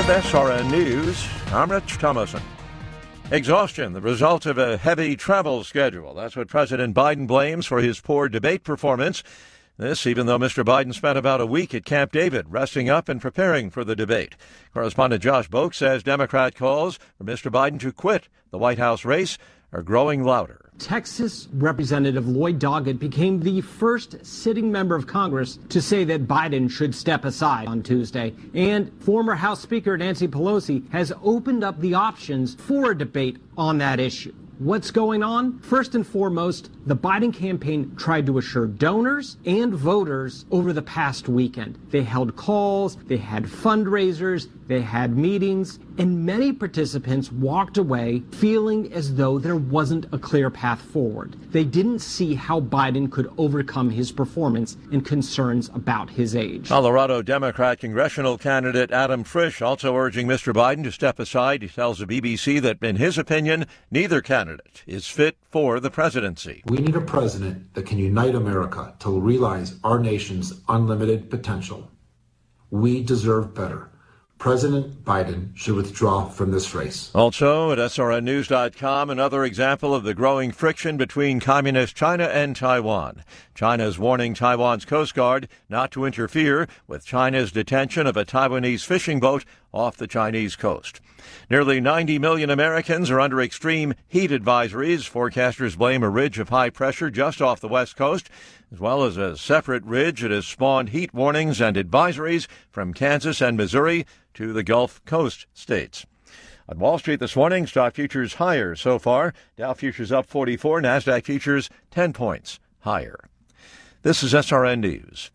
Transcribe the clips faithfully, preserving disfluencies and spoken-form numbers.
With S R N News, I'm Rich Thomason. Exhaustion, the result of a heavy travel schedule. That's what President Biden blames for his poor debate performance. This, even though Mister Biden spent about a week at Camp David, resting up and preparing for the debate. Correspondent Josh Boak says Democrat calls for Mister Biden to quit the White House race are growing louder. Texas Representative Lloyd Doggett became the first sitting member of Congress to say that Biden should step aside on Tuesday. And former House Speaker Nancy Pelosi has opened up the options for a debate on that issue. What's going on? First and foremost, the Biden campaign tried to assure donors and voters over the past weekend. They held calls, they had fundraisers, they had meetings, and many participants walked away feeling as though there wasn't a clear path forward. They didn't see how Biden could overcome his performance and concerns about his age. Colorado Democrat congressional candidate Adam Frisch also urging Mister Biden to step aside. He tells the B B C that, in his opinion, neither candidate is fit for the presidency. We need a president that can unite America to realize our nation's unlimited potential. We deserve better. President Biden should withdraw from this race. Also at S R N news dot com, another example of the growing friction between communist China and Taiwan. China is warning Taiwan's Coast Guard not to interfere with China's detention of a Taiwanese fishing boat off the Chinese coast. Nearly ninety million Americans are under extreme heat advisories. Forecasters blame a ridge of high pressure just off the west coast, as well as a separate ridge that has spawned heat warnings and advisories from Kansas and Missouri to the Gulf Coast states. On Wall Street this morning, stock futures higher so far. Dow futures up forty-four, NASDAQ futures ten points higher. This is S R N News.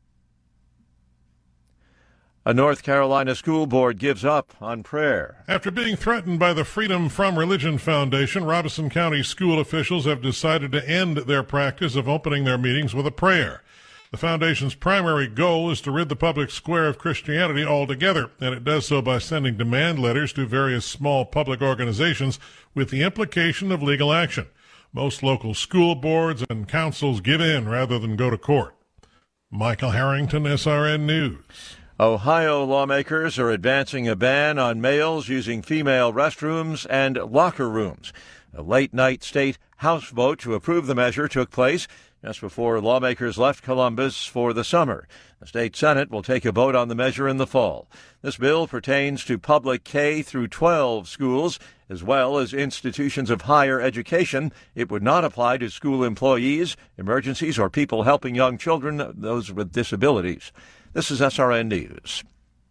A North Carolina school board gives up on prayer. After being threatened by the Freedom From Religion Foundation, Robeson County school officials have decided to end their practice of opening their meetings with a prayer. The foundation's primary goal is to rid the public square of Christianity altogether, and it does so by sending demand letters to various small public organizations with the implication of legal action. Most local school boards and councils give in rather than go to court. Michael Harrington, S R N News. Ohio lawmakers are advancing a ban on males using female restrooms and locker rooms. A late-night state House vote to approve the measure took place just before lawmakers left Columbus for the summer. The state Senate will take a vote on the measure in the fall. This bill pertains to public K through twelve schools, as well as institutions of higher education. It would not apply to school employees, emergencies, or people helping young children, those with disabilities. This is S R N News.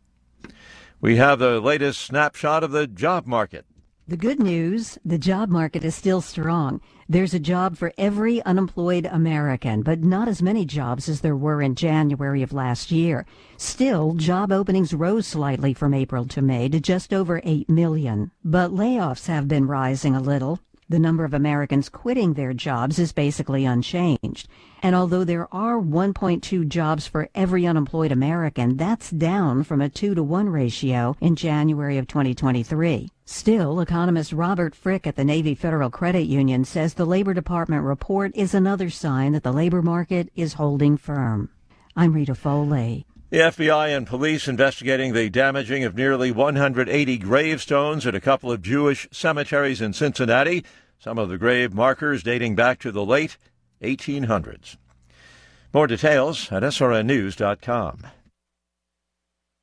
We have the latest snapshot of the job market. The good news, the job market is still strong. There's a job for every unemployed American, but not as many jobs as there were in January of last year. Still, job openings rose slightly from April to May to just over eight million. But layoffs have been rising a little. The number of Americans quitting their jobs is basically unchanged. And although there are one point two jobs for every unemployed American, that's down from a two to one ratio in January of twenty twenty-three. Still, economist Robert Frick at the Navy Federal Credit Union says the Labor Department report is another sign that the labor market is holding firm. I'm Rita Foley. The F B I and police investigating the damaging of nearly one hundred eighty gravestones at a couple of Jewish cemeteries in Cincinnati. Some of the grave markers dating back to the late eighteen hundreds. More details at S R N news dot com.